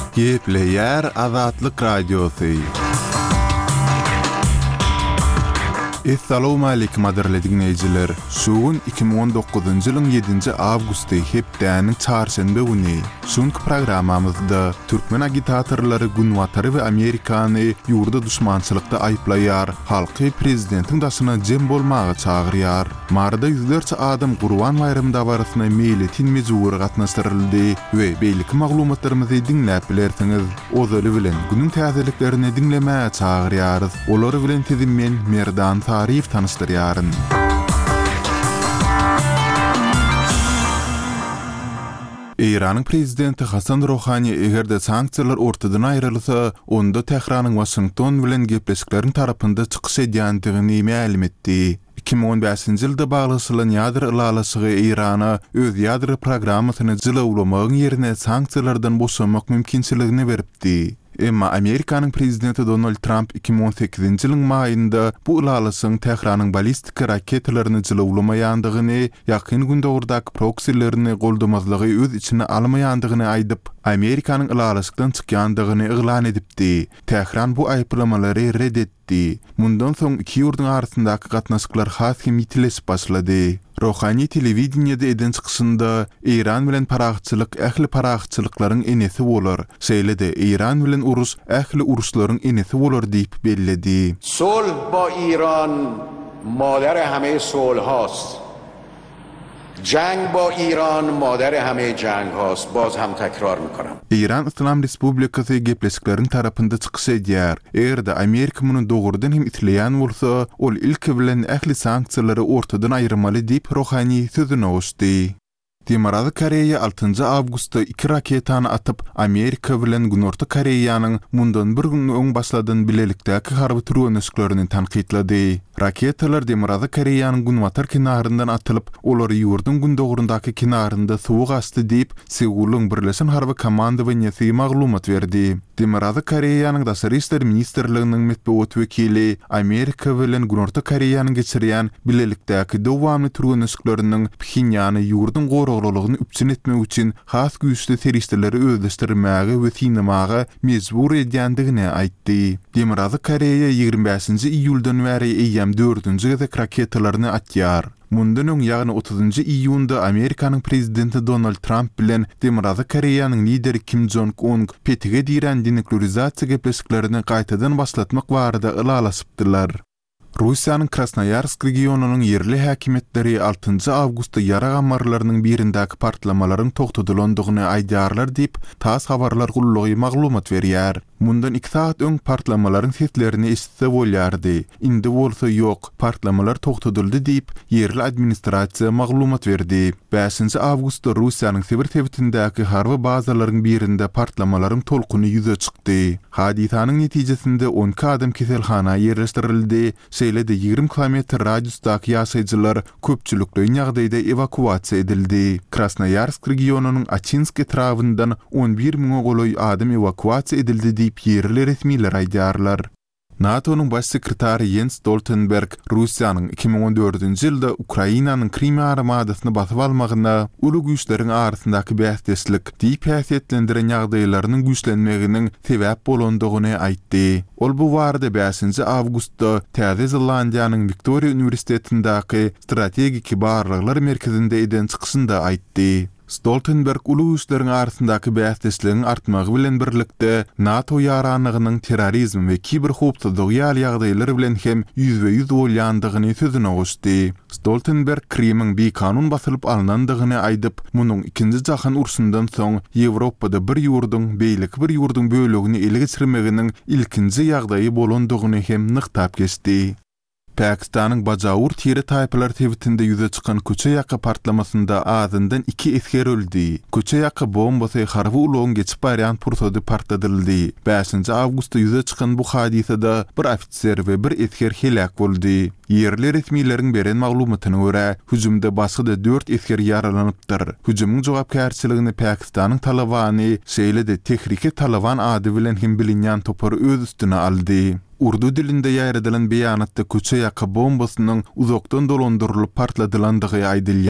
Gepleyer Azatlyk Radiosu. Assalamu alaykum adirli dinleyijiler. Şuun 2019-njy ýylyň 7-nji awgusty hepdäniň çarşembe güni. Şuňky programamyzda türkmen agitatorlary Günwatary we Amerikany ýurda düşmançylykda aýplaýar, halky prezidentiň daşyna jem bolmagy çagyrýar. Marda ýüzlerçe adam Gurban bayramy dawarasyna meýletin mejbur gatnaşdyryldy we beýleki maglumatlarymyzy dinläp bilersiňiz. Ozaly bilen günüň täzeliklerini dinlemäge çagyrýarys. Olary bilen tezim men Merdan tarif tanıştırýaryn. Iranyň prezidenti Hasan Rouhani egerde sanksiýalar ortadan aýrylsa, onda Tehranyň Washington bilen gepleşiklerin tarapynda çykyş edýändigini ma'lum etdi. 2015-nji ýylda baglanşylan ýadyr ýylalaşygy Irana öz ýadyr programmasyny jylawlamagyň ýerine sanksiýalardan boşanmak mümkinçiligini beripdi. Emma Amerikanyň prezidenti Donald Trump 2018-nji ýylyň maýynda bu ýylalaşyň Tehranyň ballistik raketalaryny jylawlamaýandygyny, ýakyn günde ordak proksilerini goldamazlygy öz içine almaýandygyny aýdyp, Amerikanyň ýylalaşykdan çykýandygyny eglan edipdi. Tehran bu aýplamalary reddetdi. Mundan soň iki ýurdun arasyndaky gatnaşyklar hasym ýitileşip başlady. Rouhani telewizionyada eden çykyşynda İran bilen paragçylyk ähli paragçylyklaryň enesi bolar. Şeýle-de İran bilen uruş ähli uruşlaryň enesi bolar diýip belledi. Sulh ba İran madar hame sulhast. Jang ba İran madar hame jang hast. Baz ham tekrar mikonam. İran İslam Respublikasy gepleşiklerin tarapynda çykyş edýär. Eger-de Amerika muny dogrudan hem itleýän bolsa, ol ilki bilen ähli sanksiýalary ortadan aýyrmaly diýip Rouhani sözüne oşdy. Demokrat Koreýa 6-njy awgustda 2 raketany atyp Amerika bilen Günorta Koreýanyň mundan bir gün öň başladan bilelikdäki harby türenişlerini tanqidlady. Raketalar Demokrat Koreýanyň Günwatar kinaryndan atylyp, olary ýurdun gündogrundaky kinarynda suwuk asty diýip Seulyň birleşen harby komandawaňysy maglumat berdi. Demokrat Koreýanyň Daşary işler ministrliginiň medeniýet wekili Amerika bilen Günorta Koreýanyň geçirýän bilelikdäki dowamly türenişleriniň Pxinýany ýurdun goraglygyny üpçün etmek üçin has güýçli teristleri özleşdirmäge we tinemaga mejbur edýändigini aýtdy. Demokrat Koreýa 25-nji iýuldan bäri eýýäm 4-nji gezek raketalaryny atýar. Mundan öň ýagny 30-njy iýunda Amerikanyň prezidenti Donald Trump bilen Demokrat Koreýanyň lideri Kim Jong-un petige diýen denuklearizasiýa gepleşiklerini gaýtadan başlatmak barada ýylalaşypdylar. Russiýanyň Krasnoyarsk regionunyň yerli häkimetleri 6-njy awgustda ýara gamarlarynyň birindäki partlamaların togtadylandygyny aýdýarlar diýip tas habarlar gullugy maglumat berýär. Mundan 2 saat öň partlamalaryň seslerini eşitse bolýardy. Indi bolsa ýok, partlamalar togtadyldy diýip yerli administrasiýa maglumat berdi. 5-nji awgustda Russiýanyň Sibirsewitindäki harby bazalaryň birinde partlamalaryň tolkuny ýüze çykdy. Hadisanyň netijesinde 10 adam keselhana ýerleşdirildi. Şeýle-de 20 kilometr radiusdaky ýaşaýjylar köpçülikli ýagdaýda evakuasiýa edildi. Krasnoyarsk regionunyň Achinsk etrawyndan 11.000 goloý adam evakuasiýa edildi diýip yerli resmiler aýdýarlar. NATO'nun baş sekretary Jens Stoltenberg, Russiýanyň 2014-nji ýylda Ukrainanyň Krim armadasyny basyp almagyna uly güýçleriň arasyndaky bäsdeslik diýip häsiýetlendiren ýagdaýlarynyň güýçlenmeginiň sebäp bolandygyny aýtdy. Ol bu barada 5-nji awgustda Täze Zelandiýanyň Victoria Universitetindäki strategik barlyklar merkezinde eden çykyşynda aýtdy. Stoltenberg uly güýçleriň arasyndaky bäsdesligiň artmagy bilen birlikde NATO ýaranlygynyň terrorizm we kiber howpsuzlygy ýagdaýlary bilen hem ýüzbe-ýüz bolýandygyny sözüne goşdy. Stoltenberg Krimiň bekanun basylyp alynandygyny aýdyp, munyň 2-nji jahan urusyndan soň Ýewropada bir ýurdun bölegini ele geçirmeginiň ilkinji ýagdaýy bolandygyny hem nykdap geçdi. Pakistanyň Bajawur tiri taýplar tewitinde ýüze çykan köçe ýaky partlamasynda azyndan 2 esker öldi. Köçe ýaky bombasy harby ulyň geçip barýan pursady partladyldy. 5-nji awgustda ýüze çykan bu hadisada bir ofitser we bir esker helak boldy. Yerli resmiýetiň beren maglumatyna görä, hüjümde başga da 4 esker ýaralanypdyr. Hüjümyň jogapkärçiligini Pakistanyň Talabany, şeýle-de Tehrike Taliban ady bilen hem bilinýän topar öz üstüne aldy. Urdu dilinde ýaýradylan beýanatda köçe ýaky bombasynyň uzakdan dolandyrylyp partladylandygy aýdylýar.